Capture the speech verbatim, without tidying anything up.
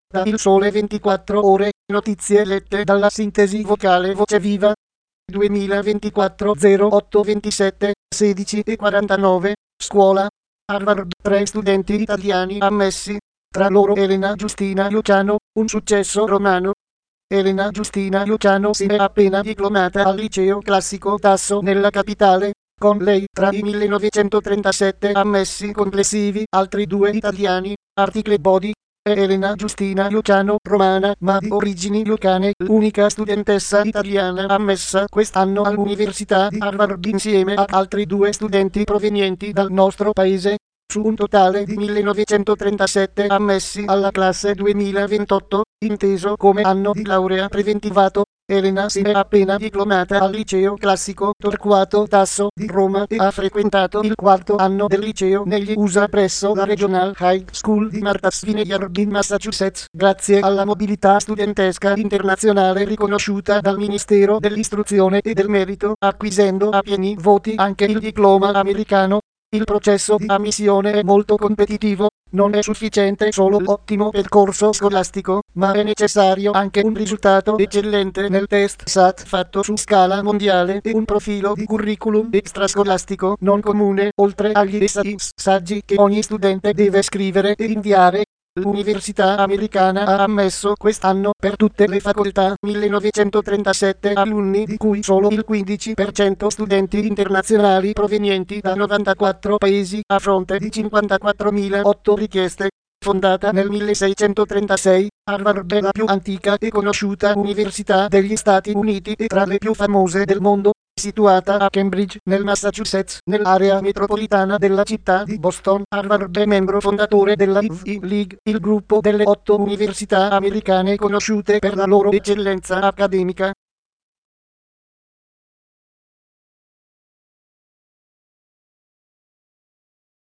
Da Il Sole ventiquattro Ore, notizie lette dalla sintesi vocale Voce Viva. duemilaventiquattro zero otto ventisette sedici e quarantanove, scuola. Harvard, tre studenti italiani ammessi, tra loro Elena Giustina Luciano, un successo romano. Elena Giustina Luciano si è appena diplomata al liceo classico Tasso nella capitale. Con lei, tra i millenovecentotrentasette ammessi complessivi, altri due italiani, Article Body, e Elena Giustina Luciano, romana ma di origini lucane, l'unica studentessa italiana ammessa quest'anno all'Università di Harvard insieme ad altri due studenti provenienti dal nostro paese. Su un totale di millenovecentotrentasette ammessi alla classe duemilaventotto, inteso come anno di laurea preventivato, Elena si è appena diplomata al liceo classico Torquato Tasso di Roma e ha frequentato il quarto anno del liceo negli U S A presso la Regional High School di Martha's Vineyard in Massachusetts, grazie alla mobilità studentesca internazionale riconosciuta dal Ministero dell'Istruzione e del Merito, acquisendo a pieni voti anche il diploma americano. Il processo di ammissione è molto competitivo, non è sufficiente solo l'ottimo percorso scolastico, ma è necessario anche un risultato eccellente nel test S A T fatto su scala mondiale e un profilo di curriculum extrascolastico non comune, oltre agli essai saggi che ogni studente deve scrivere e inviare. L'Università americana ha ammesso quest'anno per tutte le facoltà millenovecentotrentasette alunni, di cui solo il quindici per cento studenti internazionali provenienti da novantaquattro paesi, a fronte di cinquantaquattromilaotto richieste. Fondata nel milleseicentotrentasei, Harvard è la più antica e conosciuta università degli Stati Uniti e tra le più famose del mondo. Situata a Cambridge, nel Massachusetts, nell'area metropolitana della città di Boston, Harvard è membro fondatore della Ivy League, il gruppo delle otto università americane conosciute per la loro eccellenza accademica.